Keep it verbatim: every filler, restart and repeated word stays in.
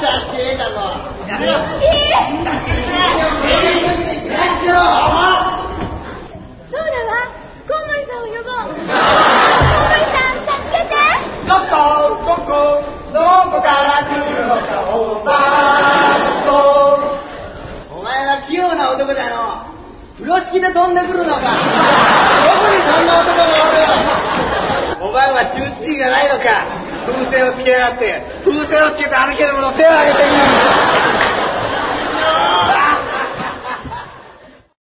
してええだぞ。 やめろ。 ええ。 そうだわ。コウモリさんを呼ぼう。コウモリさん助けて。 どこどこどこから来るのかおばんと。お前は器用な男だの。風呂敷で飛んでくるのか。どこにそんな男がおる。お前は羞恥がないのか。風船をつけやがって。風船をつけて歩ける者手を挙げてみる。